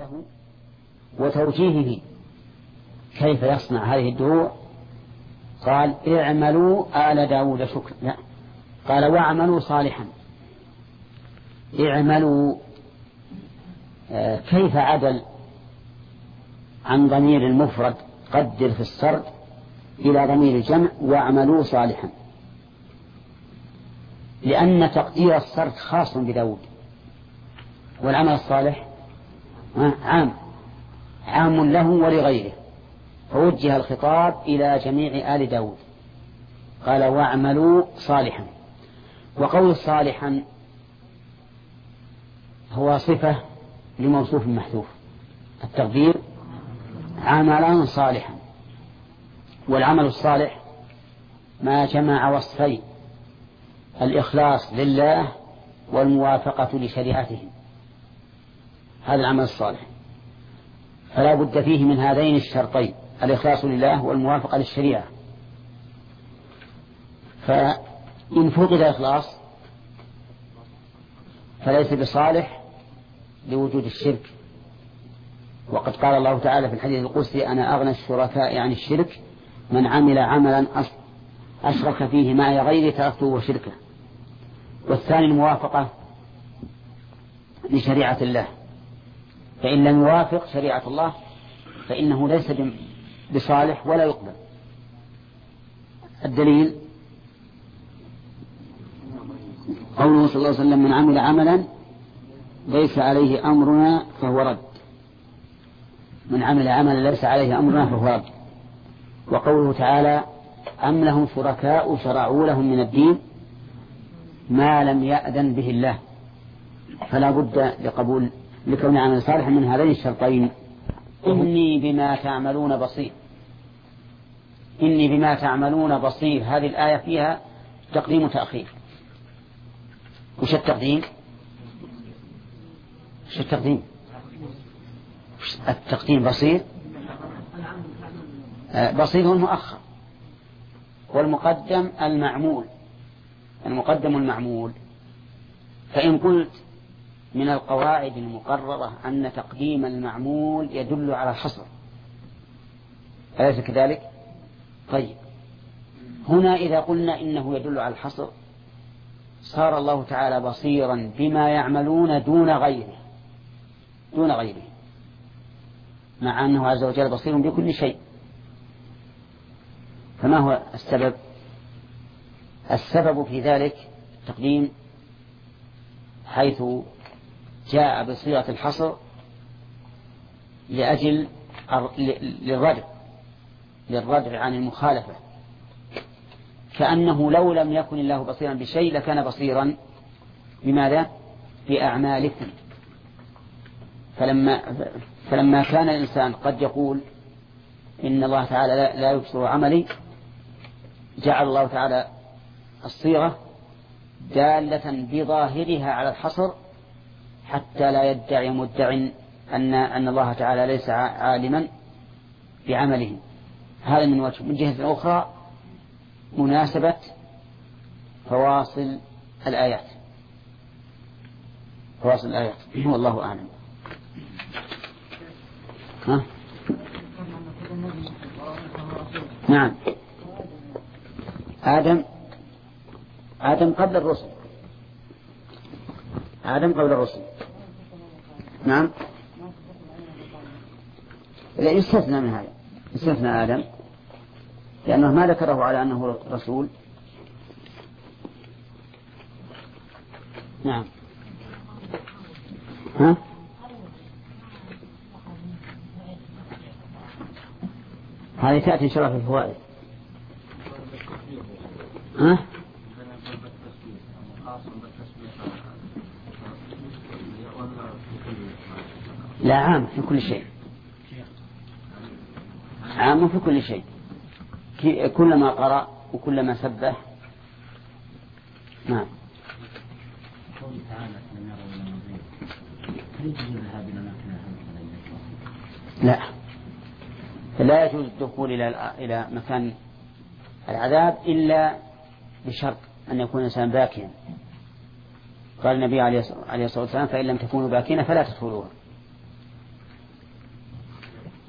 له وتوجيهه كيف يصنع هذه الدروع. قال اعملوا آل داود شكرا، لا، قال واعملوا صالحا. اعملوا كيف عدل عن ضمير المفرد قدر في السرد إلى ضمير الجمع واعملوا صالحا؟ لأن تقدير السرد خاص بداود، والعمل الصالح عام له ولغيره، فوجه الخطاب إلى جميع آل داود. قال واعملوا صالحا. وقول صالحا هو صفة لموصوف محذوف، التقدير عملا صالحا. والعمل الصالح ما جمع وصفين: الإخلاص لله والموافقة لشريعته، هذا العمل الصالح. فلا بد فيه من هذين الشرطين: الإخلاص لله والموافقة للشريعة. فإن فقد الإخلاص فليس بصالح لوجود الشرك. وقد قال الله تعالى في الحديث القدسي: أنا أغنى الشركاء عن الشرك، من عمل عملا أشرك فيه معي غيري تركته وشركه. والثاني الموافقة لشريعة الله، فإن لم يوافق شريعة الله فإنه ليس بصالح ولا يقبل. الدليل قوله صلى الله عليه وسلم: من عمل عملا ليس عليه أمرنا فهو رد. من عمل عملا ليس عليه أمرنا فهو رد. وقوله تعالى: أم لهم شركاء شرعوا لهم من الدين ما لم يأذن به الله. فلا بد لقبول لكون عمل صالح من هذين الشرطين: إني بما تعملون بصير. إني بما تعملون بصير، هذه الآية فيها تقديم وتأخير. وش التقديم؟ وش التقديم؟ التقديم بصير. بصير هو المؤخر، والمقدم المعمول. المقدم المعمول. فإن قلت من القواعد المقررة أن تقديم المعمول يدل على الحصر، أليس كذلك؟ طيب، هنا إذا قلنا إنه يدل على الحصر صار الله تعالى بصيرا بما يعملون دون غيره، دون غيره، مع أنه عز وجل بصير بكل شيء. فما هو السبب؟ السبب في ذلك تقديم، حيث جاء بصيغة الحصر لأجل للردع عن المخالفة، كأنه لو لم يكن الله بصيرا بشيء لكان بصيرا بماذا؟ بأعمالكم. فلما كان الإنسان قد يقول إن الله تعالى لا يبصر عملي، جعل الله تعالى الصيغة دالة بظاهرها على الحصر حتى لا يدعي مدع أن الله تعالى ليس عالما بعمله. هذا من وجه. من جهة أخرى مناسبة فواصل الآيات، فواصل الآيات والله أعلم. نعم، آدم قبل الرسل، آدم قبل الرسل. نعم، لا يستثنى من هذا، يستثنى آدم لأنه ما ذكره على أنه رسول. نعم. هذه تأتي إن شاء الله في الفوائد. لا، عام في كل شيء، عام في كل شيء، كلما قرأ وكلما سبح. نعم. لا يجوز الدخول إلى مكان العذاب إلا بشرط أن يكون الإنسان باكيا. قال النبي عليه الصلاة والسلام: فإن لم تكونوا باكين فلا تدخلوها.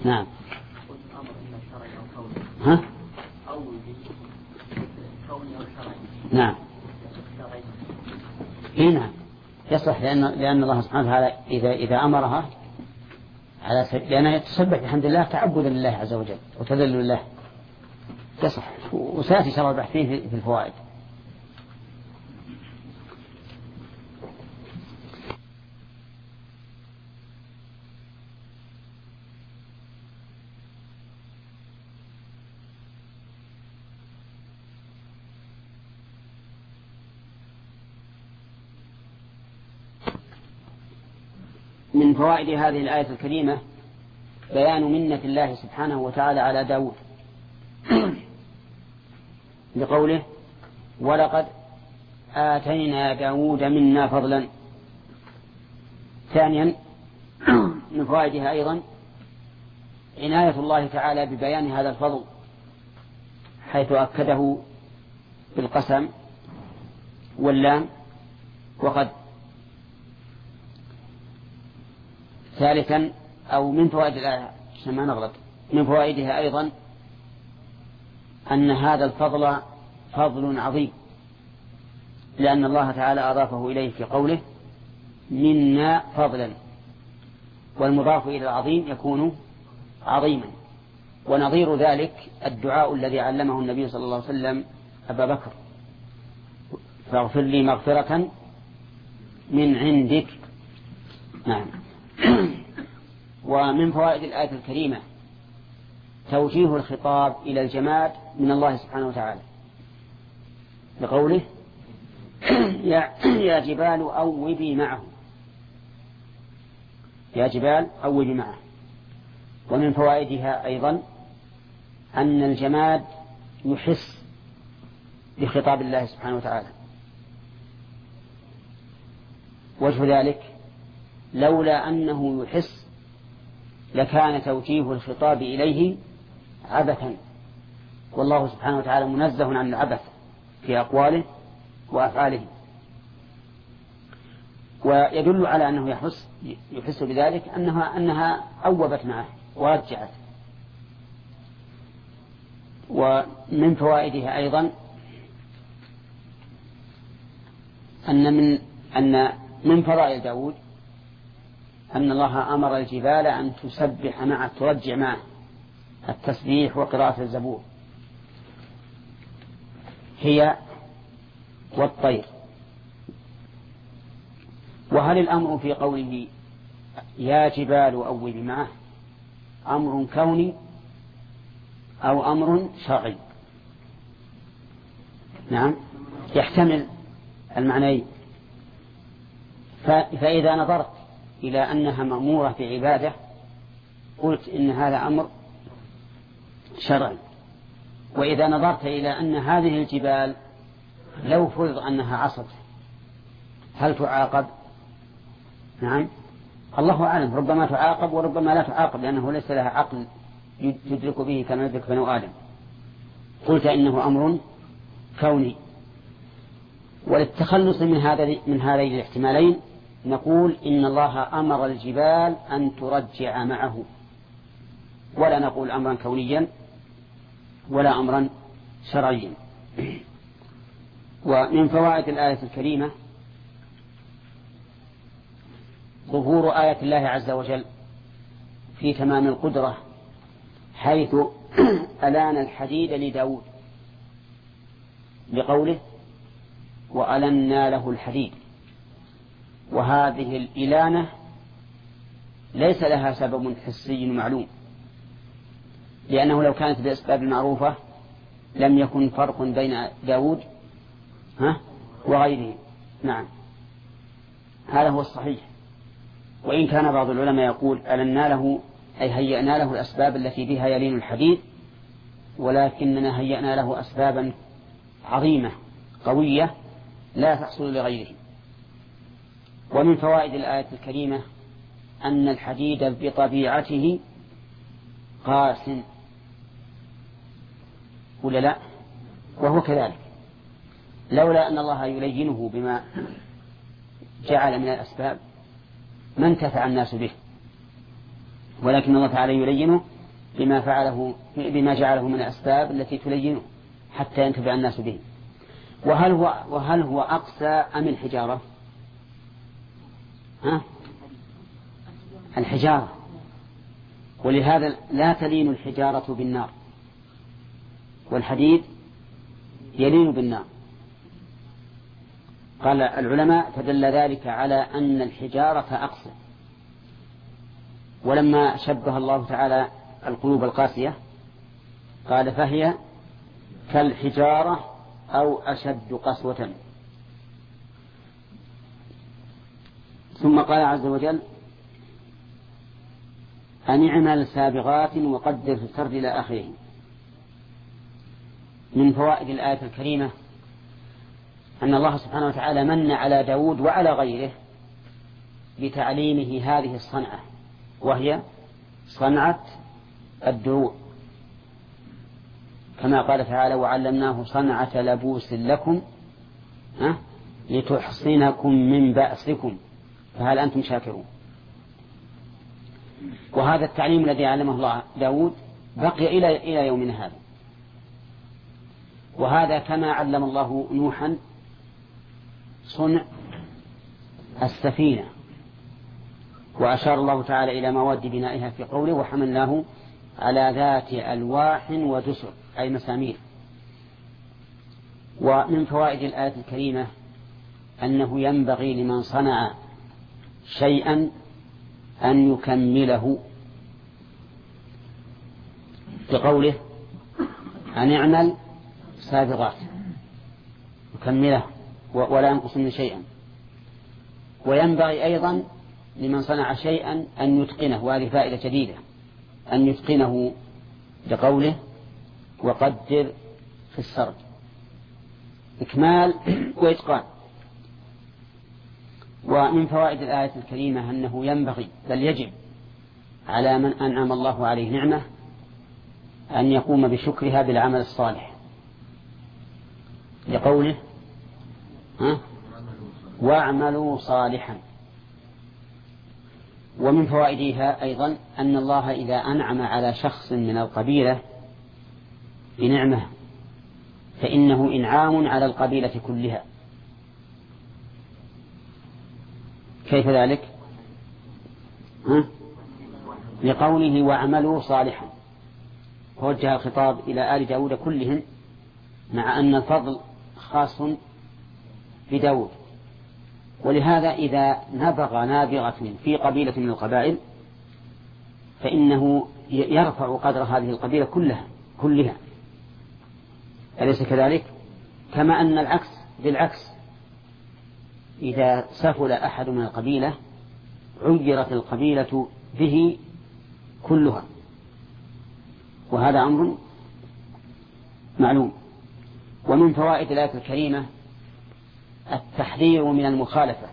نعم. قلت الأمر إما شرعي أو كوني. ها؟ أو كوني أو شرعي. نعم. شرعي. إيه نعم يصح، لأن الله سبحانه وتعالى إذا أمرها لأنها تسبح بحمد الله تعبدا لله عز وجل وتذلل لله يصح، وسيأتي شرع البحث فيه في الفوائد. من فوائد هذه الآية الكريمة بيان منة الله سبحانه وتعالى على داود بقوله ولقد آتينا داود منا فضلا. ثانيا من فوائدها أيضا عناية الله تعالى ببيان هذا الفضل حيث أكده بالقسم واللام وقد. ثالثا أو من فوائد الآية ما نغلط من فوائدها أيضا أن هذا الفضل فضل عظيم، لأن الله تعالى أضافه إليه في قوله منا فضلا، والمضاف إلى العظيم يكون عظيما. ونظير ذلك الدعاء الذي علمه النبي صلى الله عليه وسلم أبا بكر فاغفر لي مغفرة من عندك. نعم. ومن فوائد الآية الكريمة توجيه الخطاب إلى الجماد من الله سبحانه وتعالى بقوله يا جبال أوبي معه، يا جبال أوبي معه. ومن فوائدها أيضا أن الجماد يحس بخطاب الله سبحانه وتعالى. وجه ذلك لولا أنه يحس لكان توجيه الخطاب إليه عبثا، والله سبحانه وتعالى منزه عن العبث في أقواله وأفعاله. ويدل على أنه يحس بذلك أنها أوبت معه ورجعت. ومن فوائدها أيضا أن من فضائل داود أن الله أمر الجبال أن تسبح معه ترجع معه التسبيح وقراءة الزبور هي والطير. وهل الأمر في قوله يا جبال أوبي معه أمر كوني أو أمر شرعي؟ نعم يحتمل المعنيين. فإذا نظرت إلى أنها مأمورة بعبادة قلت إن هذا أمر شرعي. وإذا نظرت إلى أن هذه الجبال لو فرض أنها عصت هل تعاقب؟ نعم الله أعلم، ربما تعاقب وربما لا تعاقب لأنه ليس لها عقل يدرك به كما يدرك بنو آدم. قلت إنه أمر كوني. وللتخلص من هذين الاحتمالين نقول إن الله أمر الجبال أن ترجع معه، ولا نقول أمرا كونيا ولا أمرا شرعيا. ومن فوائد الآية الكريمة ظهور آية الله عز وجل في تمام القدرة حيث ألان الحديد لداود بقوله وألنا له الحديد. وهذه الإلانة ليس لها سبب حسي معلوم، لأنه لو كانت بأسباب معروفة لم يكن فرق بين داود وغيره. نعم هذا هو الصحيح. وإن كان بعض العلماء يقول ألنا له أي هيئنا له الأسباب التي بها يلين الحديد، ولكننا هيئنا له أسبابا عظيمة قوية لا تحصل لغيره. ومن فوائد الآية الكريمة أن الحديد بطبيعته قاس ولا لا؟ وهو كذلك، لولا أن الله يلينه بما جعل من الأسباب ما انتفع الناس به، ولكن الله تعالى يلينه بما جعله من الأسباب التي تلينه حتى ينتفع الناس به. وهل هو أقسى أم الحجارة؟ الحجارة. ولهذا لا تلين الحجارة بالنار، والحديد يلين بالنار. قال العلماء فدل ذلك على أن الحجارة أقسى. ولما شبه الله تعالى القلوب القاسية قال فهي كالحجارة أو أشد قسوة. ثم قال عز وجل أن اعمل سابغات وقدر في السرد إلى آخره. من فوائد الآية الكريمة أن الله سبحانه وتعالى من على داود وعلى غيره بتعليمه هذه الصنعة، وهي صنعة الدروع، كما قال تعالى وعلمناه صنعة لبوس لكم لتحصنكم من بأسكم فهل أنتم شاكرون. وهذا التعليم الذي علمه الله داود بقي إلى يومنا هذا. وهذا كما علم الله نوحا صنع السفينة، وأشار الله تعالى إلى مواد بنائها في قوله وحملناه على ذات ألواح ودسر أي مسامير. ومن فوائد الآية الكريمة أنه ينبغي لمن صنع شيئا أن يكمله، بقوله أن يعمل سابغات يكمله ولا ينقص من شيئا. وينبغي أيضا لمن صنع شيئا أن يتقنه، وهذه فائدة جديدة، أن يتقنه بقوله وقدر في السرد، إكمال وإتقان. ومن فوائد الآية الكريمة أنه ينبغي بل يجب على من أنعم الله عليه نعمة أن يقوم بشكرها بالعمل الصالح، لقوله واعملوا صالحا. ومن فوائدها أيضا أن الله إذا أنعم على شخص من القبيلة بنعمة فإنه إنعام على القبيلة كلها. كيف ذلك؟ لقوله واعملوا صالحا، ووجه الخطاب إلى آل داود كلهم، مع أن الفضل خاص بداود. ولهذا إذا نبغ نابغة في قبيلة من القبائل فإنه يرفع قدر هذه القبيلة كلها. أليس كذلك؟ كما أن العكس بالعكس، إذا سفل أحد من القبيلة عيرت القبيلة به كلها، وهذا أمر معلوم. ومن فوائد الآية الكريمة التحذير من المخالفة،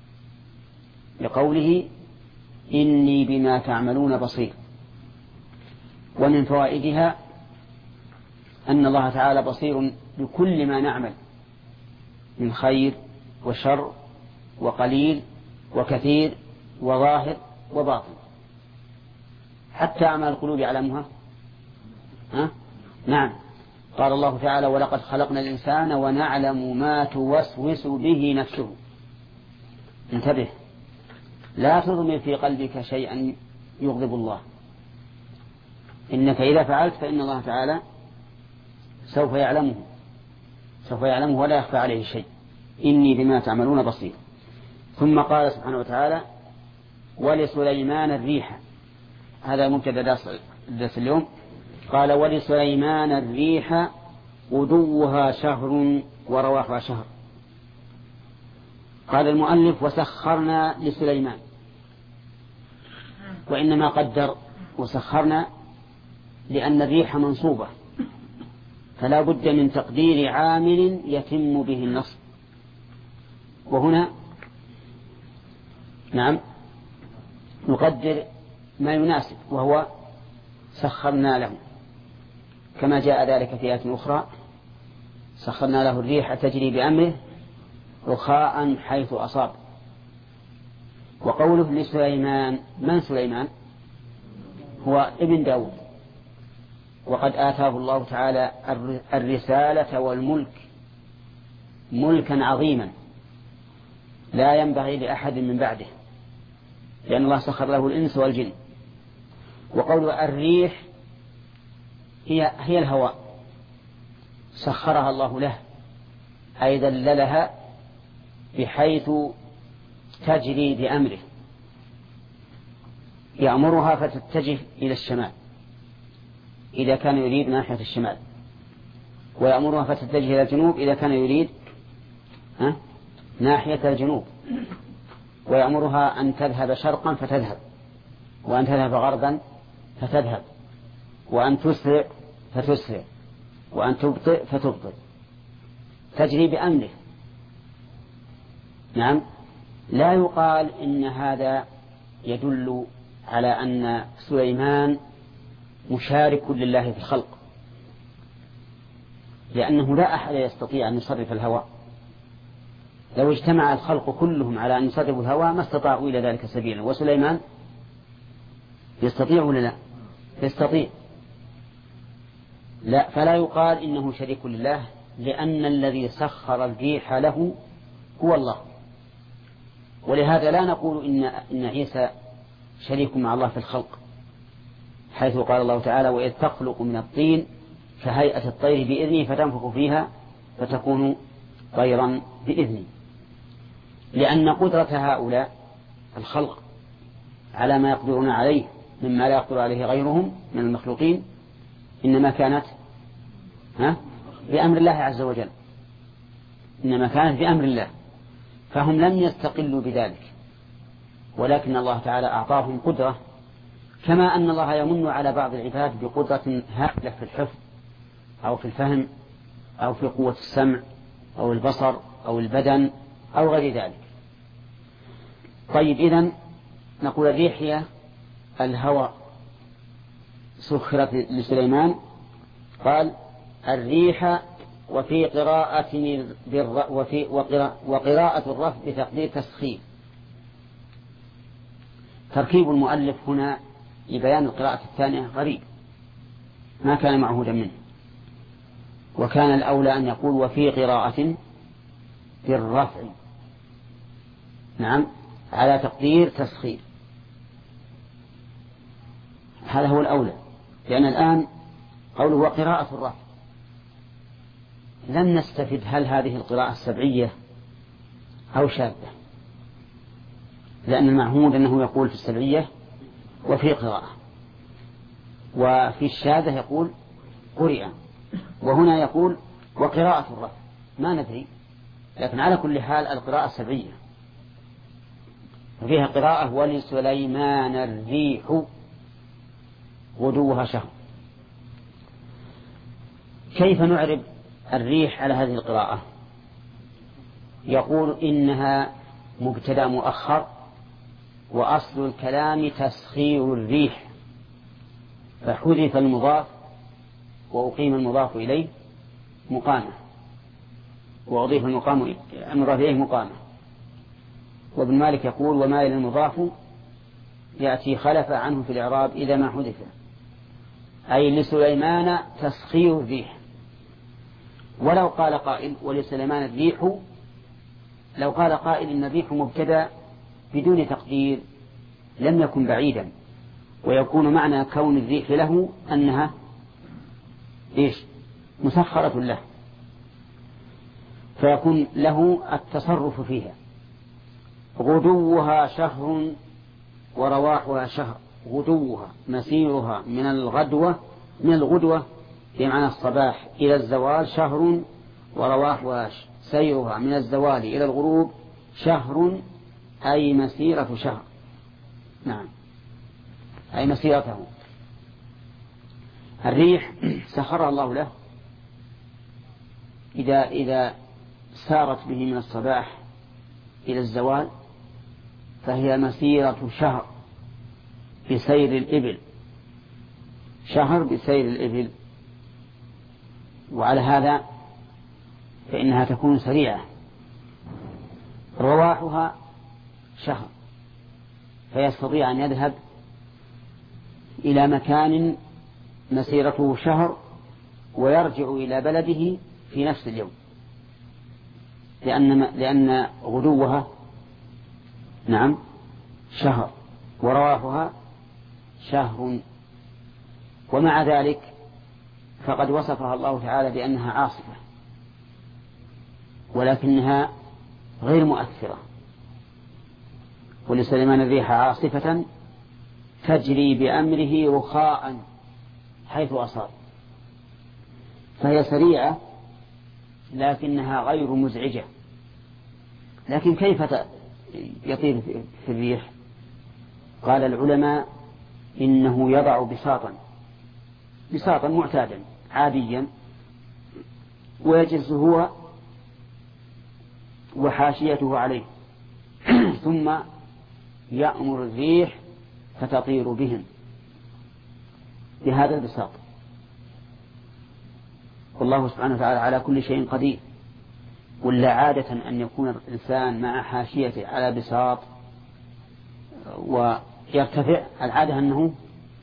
لقوله إني بما تعملون بصير. ومن فوائدها أن الله تعالى بصير بكل ما نعمل من خير وشر وقليل وكثير وظاهر وباطن، حتى أعمال القلوب يعلمها. نعم، قال الله تعالى ولقد خلقنا الإنسان ونعلم ما توسوس به نفسه. انتبه، لا تضمن في قلبك شيئا يغضب الله، إنك إذا فعلت فإن الله تعالى سوف يعلمه ولا يخفى عليه شيء. إني بما تعملون بصير. ثم قال سبحانه وتعالى ولسليمان الريح، هذا مبتدأ درس اليوم. قال ولسليمان الريح غدوها شهر ورواحها شهر. قال المؤلف وسخرنا لسليمان، وإنما قدر وسخرنا لأن الريح منصوبة، فلا بد من تقدير عامل يتم به النصب. وهنا نعم نقدر ما يناسب، وهو سخرنا له، كما جاء ذلك في آية أخرى سخرنا له الريح تجري بأمره رخاء حيث أصاب. وقوله لسليمان، من سليمان؟ هو ابن داود، وقد آتاه الله تعالى الرسالة والملك ملكا عظيما لا ينبغي لأحد من بعده، لأن الله سخر له الإنس والجن. وقول الريح هي الهواء سخرها الله له، أي ذللها بحيث تجري بأمره، يأمرها فتتجه إلى الشمال إذا كان يريد ناحية الشمال، ويأمرها فتتجه إلى الجنوب إذا كان يريد ناحية الجنوب، ويأمرها أن تذهب شرقا فتذهب، وأن تذهب غربا فتذهب، وأن تسرع فتسرع، وأن تبطئ فتبطئ، تجري بأمره. نعم. لا يقال إن هذا يدل على أن سليمان مشارك لله في الخلق، لأنه لا أحد يستطيع أن يصرف الهواء. لو اجتمع الخلق كلهم على أن يصرفوا الهواء ما استطاعوا إلى ذلك سبيلا. وسليمان يستطيع ولا لا؟ يستطيع. لا، فلا يقال إنه شريك لله، لأن الذي سخر الريح له هو الله. ولهذا لا نقول إن عيسى شريك مع الله في الخلق، حيث قال الله تعالى: وإذ تخلق من الطين كهيئة الطير بإذنه فتنفخ فيها فتكون طيرا بإذنه. لأن قدرة هؤلاء الخلق على ما يقدرون عليه مما لا يقدر عليه غيرهم من المخلوقين إنما كانت بأمر الله عز وجل، إنما كانت بأمر الله، فهم لم يستقلوا بذلك، ولكن الله تعالى أعطاهم قدرة، كما أن الله يمن على بعض العباد بقدرة هائلة في الحفظ أو في الفهم أو في قوة السمع أو البصر أو البدن أو غير ذلك. طيب، إذن نقول الريح هي الهواء سخرت لسليمان. قال الريح، وفي وقراءة الرفع بتقدير تسخير. تركيب المؤلف هنا لبيان القراءة الثانية غريب ما كان معهودا منه، وكان الأولى أن يقول وفي قراءة بالرفع، نعم، على تقدير تسخير. هذا هو الأولى، لأن الآن قوله وقراءة الرفع لم نستفد هل هذه القراءة السبعية أو شاذة، لأن المعهود أنه يقول في السبعية وفي قراءة، وفي الشاذة يقول قرئ، وهنا يقول وقراءة الرفع، ما ندري، لكن على كل حال القراءة السبعية. فيها قراءة ولسليمان الريح غدوها شهر. كيف نعرب الريح على هذه القراءة؟ يقول إنها مبتدأ مؤخر، وأصل الكلام تسخير الريح، فحذف المضاف وأقيم المضاف إليه مقامة، وأضيف المضاف إليه مقامة. وابن مالك يقول وما إلى المضاف يأتي خلف عنه في الإعراب إذا ما حذف، أي لسليمان تسخير الريح. ولو قال قائل ولسليمان الريح، لو قال قائل إن الريح مبتدأ بدون تقدير لم يكن بعيدا، ويكون معنى كون الريح له أنها مسخرة له، فيكون له التصرف فيها. غدوها شهر ورواحها شهر. غدوها مسيرها من الغدوة بمعنى الصباح إلى الزوال شهر، ورواحها سيرها من الزوال إلى الغروب شهر، أي مسيرة شهر. نعم، أي مسيرته. الريح سخرها الله له إذا سارت به من الصباح إلى الزوال فهي مسيرة شهر بسير الإبل، شهر بسير الإبل، وعلى هذا فإنها تكون سريعة. رواحها شهر، فيستطيع أن يذهب إلى مكان مسيرته شهر ويرجع إلى بلده في نفس اليوم، لأن غدوها نعم شهر ورواحها شهر. ومع ذلك فقد وصفها الله تعالى بأنها عاصفة، ولكنها غير مؤثرة. ولسليمان الريح عاصفة تجري بأمره رخاء حيث أصاب، فهي سريعة لكنها غير مزعجة. لكن كيف يطير في الريح؟ قال العلماء إنه يضع بساطا معتادا عاديا، ويجلس هو وحاشيته عليه ثم يأمر الريح فتطير بهم بهذا البساط. والله سبحانه وتعالى على كل شيء قدير. ولا عادة أن يكون الإنسان مع حاشيته على بساط ويرتفع، العادة أنه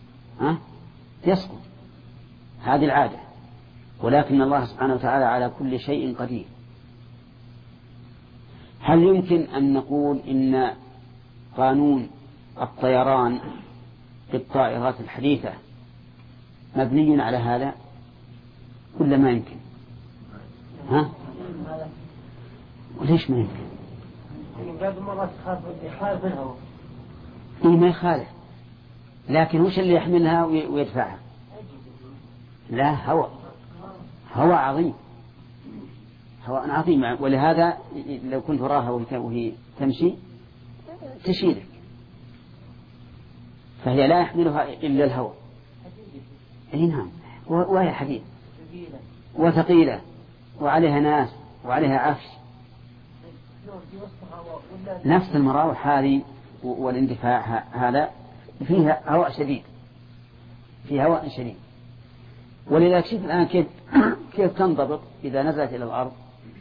يسقط، هذه العادة. ولكن الله سبحانه وتعالى على كل شيء قدير. هل يمكن أن نقول إن قانون الطيران بالطائرات الحديثة مبني على هذا ولا ما يمكن؟ وليش ما يمكن؟ إيه ما يخالف، لكن وش اللي يحملها ويدفعها؟ لا، هواء عظيم، هواء عظيم. ولهذا لو كنت راها وهي تمشي تشيلك، فهي لا يحملها إلا الهواء. أي نعم، وهي حديد وثقيلة وعليها ناس وعليها عفش، نفس المراوح هذه والاندفاع هذا فيها هواء شديد، فيها هواء شديد. ولذلك شوف الآن كيف تنضبط إذا نزلت إلى الأرض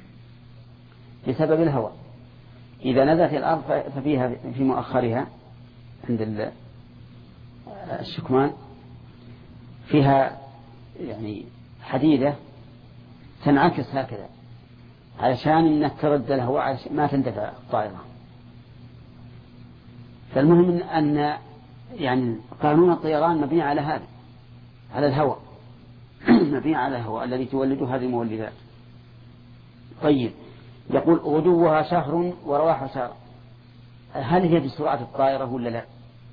بسبب الهواء. إذا نزلت إلى الأرض ففيها في مؤخرها عند الشكمان فيها يعني حديدة تنعكس هكذا علشان إنك ترد الهواء ما تندفع الطائرة. فالمهم أن يعني قانون الطيران مبني على هذا، على الهواء مبني على الهواء الذي تولده هذه المولدات. طيب، يقول غدوها شهر ورواحها شهر. هل هي بسرعة الطائرة ولا لا؟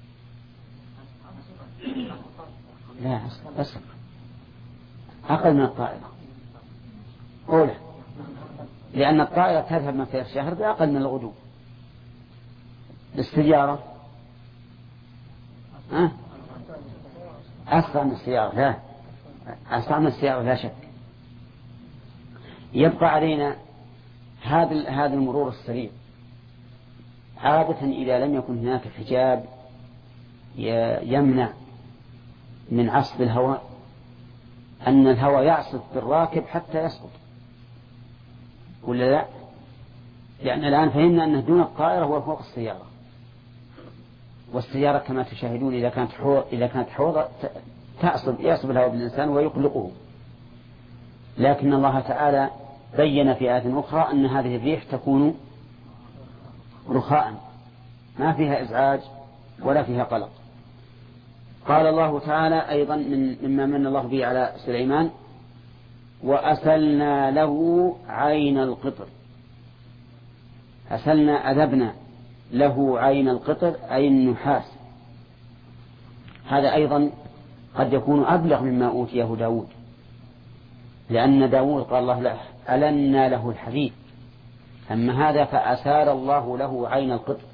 لا، بس أقل من الطائرة أولى، لأن الطائرة تذهب مسيرة الشهر بأقل من الغدو. السيارة أسرع من السيارة، لا أسرع من السيارة لا شك. يبقى علينا هذا المرور السريع. عادة إذا لم يكن هناك حجاب يمنع من عصف الهواء، أن الهواء يعصف بالراكب حتى يسقط ولا لا؟ لأن الآن فهمنا أنه دون الطائرة هو فوق السيارة، والسيارة كما تشاهدون إذا كانت حوض يعصف الهواء بالإنسان ويقلقه. لكن الله تعالى بين في آية أخرى أن هذه الريح تكون رخاء ما فيها إزعاج ولا فيها قلق. قال الله تعالى أيضا مما من الله به على سليمان: وأسلنا له عين القطر. أسلنا أذبنا له عين القطر أي النحاس. هذا أيضا قد يكون أبلغ مما أوتيه داود، لأن داود قال الله له ألنا له الحديد، أما هذا فأسال الله له عين القطر،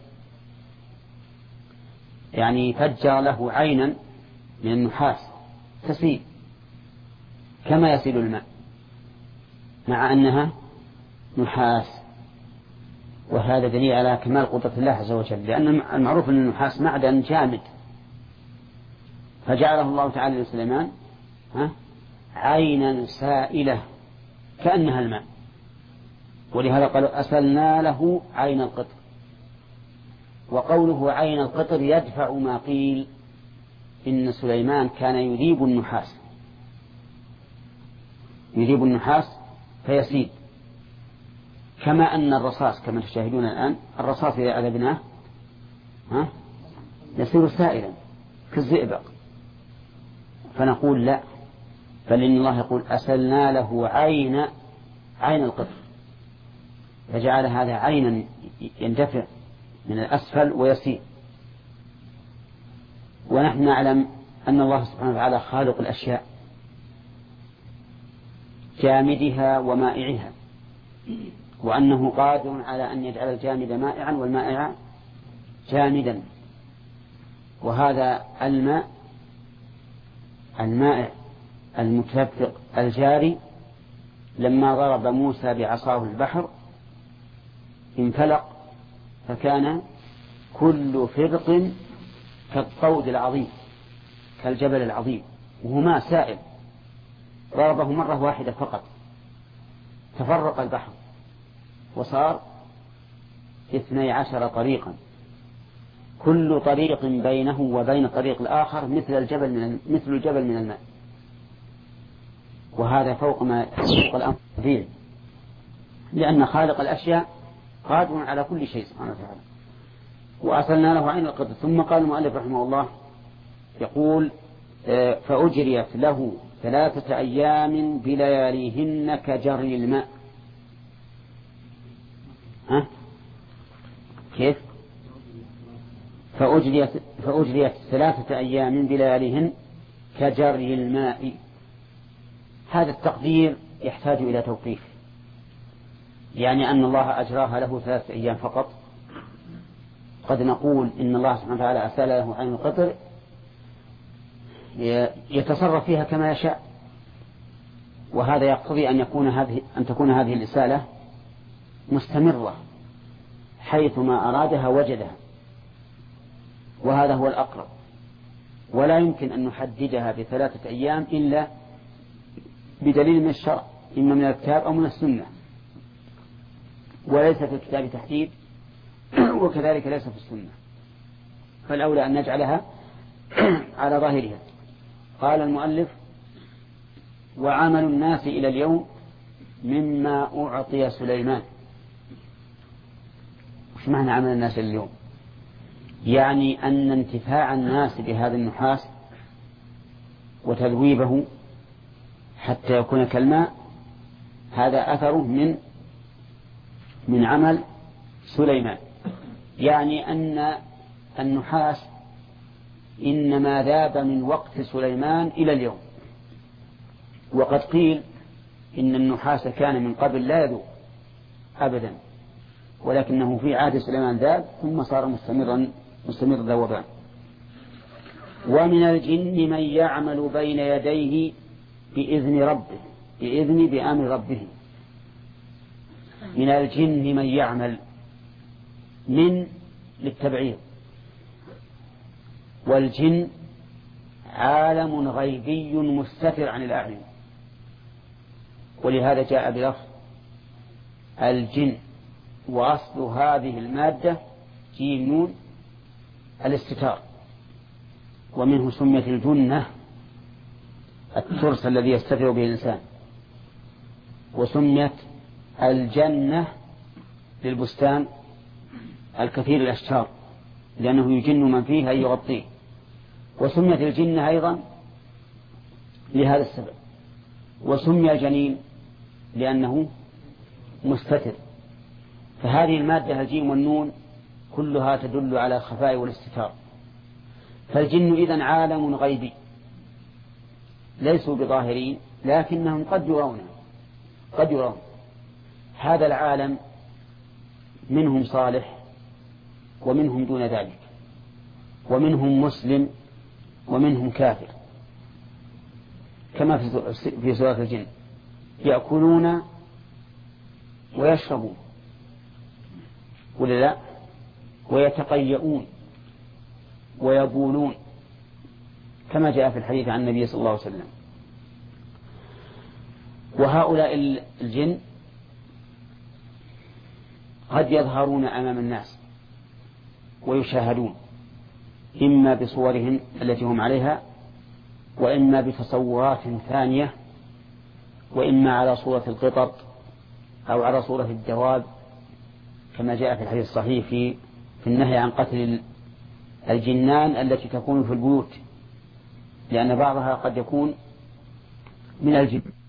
يعني فجر له عينا من النحاس تسيل كما يسيل الماء مع أنها نحاس. وهذا دليل على كمال قدرة الله عز وجل، لأن المعروف أن النحاس معدن جامد، فجعله الله تعالى لسليمان عينا سائلة كأنها الماء. ولهذا قالوا أسلنا له عين القطر. وقوله عين القطر يدفع ما قيل إن سليمان كان يذيب النحاس يذيب النحاس فيسيل. كما أن الرصاص كما تشاهدون الآن، الرصاص إذا أذبناه يصير سائلا كالزئبق. فنقول لا، بل إن الله يقول أسلنا له عين القطر، فجعل هذا عينا يندفع من الأسفل ويسير. ونحن نعلم أن الله سبحانه وتعالى خالق الأشياء جامدها ومائعها، وأنه قادر على أن يجعل الجامد مائعا والمائع جامدا. وهذا المائع المتدفق الجاري لما ضرب موسى بعصاه البحر انفلق، فكان كل فرق كالطود العظيم كالجبل العظيم، وهو ماء سائل. ضربه مرة واحدة فقط تفرق البحر وصار 12 طريقا، كل طريق بينه وبين الطريق الآخر مثل الجبل من الماء. وهذا فوق الأمر الطبيعي، لأن خالق الأشياء قادر على كل شيء سبحانه وتعالى. وأصلنا له عين القطر. ثم قال المؤلف رحمه الله يقول فأجريت له 3 أيام بلياليهن كجري الماء. كيف؟ فأجريت 3 أيام بلياليهن كجري الماء. هذا التقدير يحتاج إلى توقيف، يعني أن الله أجراها له 3 أيام فقط. قد نقول إن الله سبحانه وتعالى أسال له عين القطر يتصرف فيها كما يشاء، وهذا يقتضي أن تكون هذه الإسالة مستمرة حيثما أرادها وجدها، وهذا هو الأقرب. ولا يمكن أن نحددها ب3 أيام إلا بدليل من الشرع، إما من الكتاب أو من السنة، وليس في الكتاب تحديد وكذلك ليس في السنة، فالأولى أن نجعلها على ظاهرها. قال المؤلف وعمل الناس إلى اليوم مما أعطي سليمان. وش معنى عمل الناس إلى اليوم؟ يعني أن انتفاع الناس بهذا النحاس وتذويبه حتى يكون كالماء هذا أثره من عمل سليمان. يعني أن النحاس إنما ذاب من وقت سليمان إلى اليوم. وقد قيل إن النحاس كان من قبل لا يذوب أبدا، ولكنه في عهد سليمان ذاب ثم صار مستمر ذوبان. ومن الجن من يعمل بين يديه بأمر ربه. من الجن من يعمل، من للتبعيض، والجن عالم غيبي مستتر عن الأعين، ولهذا جاء بلفظ الجن، وأصل هذه المادة جيم نون الاستتار، ومنه سميت الجنة الترس الذي يستتر به الإنسان، وسميت الجنة للبستان الكثير الأشجار لأنه يجن من فيه أن يغطيه، وسميت الجنة أيضا لهذا السبب. وسمي الجنين لأنه مستتر. فهذه المادة الجيم والنون كلها تدل على الخفاء والاستتار. فالجن إذن عالم غيبي ليسوا بظاهرين، لكنهم قد يرون هذا العالم، منهم صالح ومنهم دون ذلك، ومنهم مسلم ومنهم كافر، كما في سورة الجن يأكلون ويشربون ولا لا، ويتقيؤون ويبولون، كما جاء في الحديث عن النبي صلى الله عليه وسلم. وهؤلاء الجن قد يظهرون أمام الناس ويشاهدون، إما بصورهم التي هم عليها، وإما بتصورات ثانية وإما على صورة القطط أو على صورة الدواب، كما جاء في الحديث الصحيح في النهي عن قتل الجنان التي تكون في البيوت، لأن بعضها قد يكون من الجن.